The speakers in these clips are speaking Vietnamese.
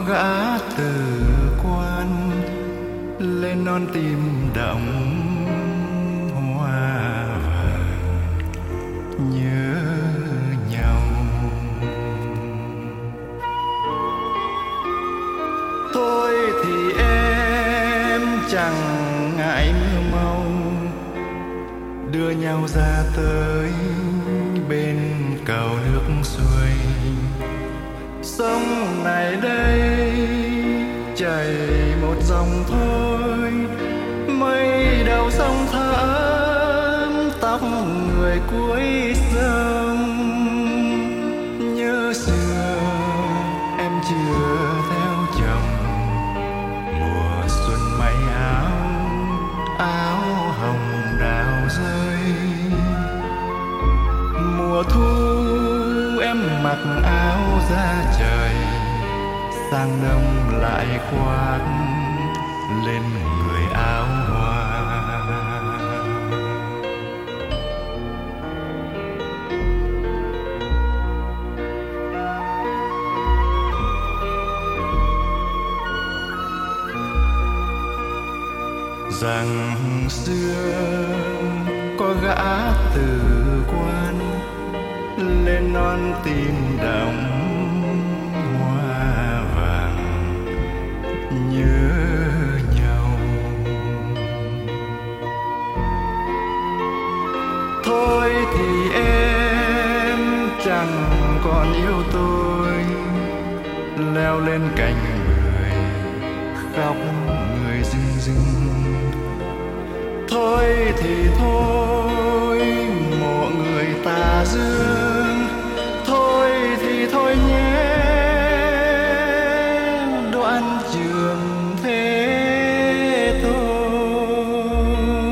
gã từ quan lên non tìm đọng hoa vàng nhớ nhau. Thôi thì em chẳng ngại mưa mau, đưa nhau ra tới bên cầu nước xuôi. Sông này đây chảy một dòng thôi, mây đầu sông thắm tóc người cuối sông. Nhớ xưa em chưa theo chồng, mùa xuân may áo hồng đào rơi. Mùa thu em mặc áo da trời, sang đông lại khoác lên người áo hoa. Rằng xưa có gã từ quan lên non tìm đọng hoa vàng nhớ nhau. Thôi thì em chẳng còn yêu tôi, leo lên cành người khóc người rưng rưng. Thôi thì thôi mộ người ta dương, thôi thì thôi nhé đoạn trường thế thôi.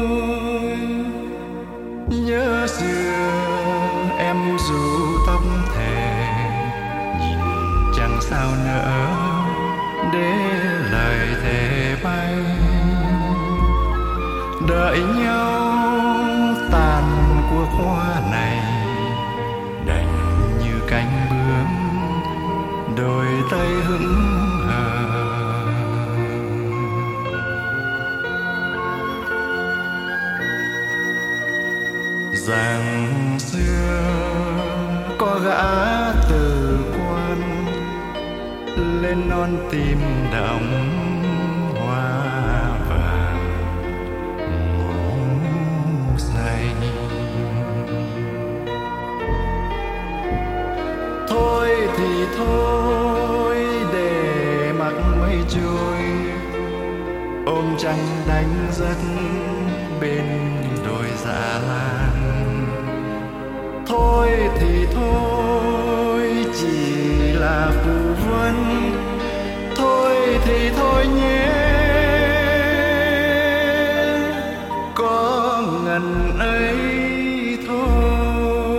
Nhớ xưa em rủ tóc thề, nhìn chẳng sao nỡ để lời thề bay. Đợi nhau tàn cuộc hoa này, đành như cánh bướm đôi tay hững hờ. Rằng xưa có gã từ quan lên non tìm đọng hoa vàng ngủ say. Thôi thì thôi để mặc mây trôi, ôm trăng đánh giấc bên đồi dạ lan. Thôi thì thôi chỉ là phù vân, thôi thì thôi nhé có ngần ấy thôi.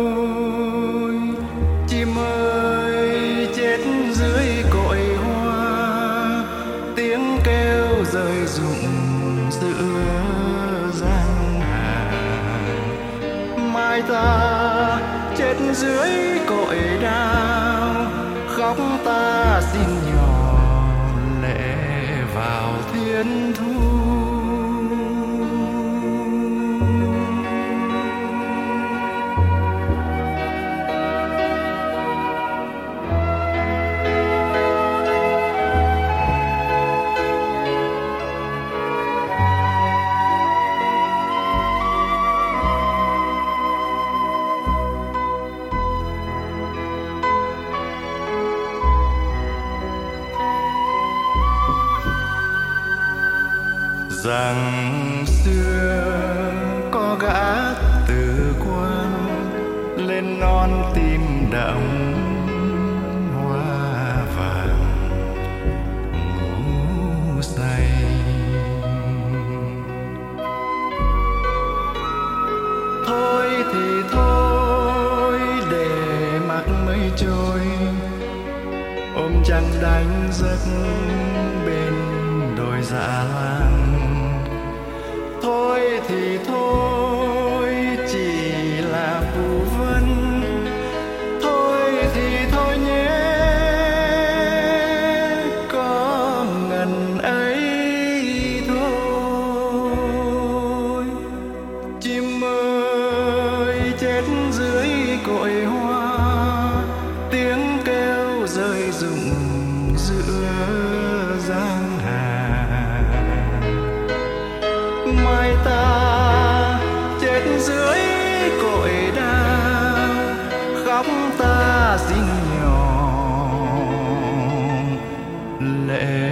Chim ơi chết dưới cội hoa, tiếng kêu rơi rụng giữa giang hà. Mai ta chết dưới cội đao, khóc ta xin nhỏ lệ vào thiên thu. Rằng xưa có gã từ quan lên non tìm đọng hoa vàng ngủ say. Thôi thì thôi để mặc mây trôi, ôm trăng đánh giấc bên đồi dạ lan. Thôi thì thôi chỉ là phù vân, thôi thì thôi nhé giữa giang hà. Mai ta chết dưới cội đao, khóc ta xinh nhỏ lệ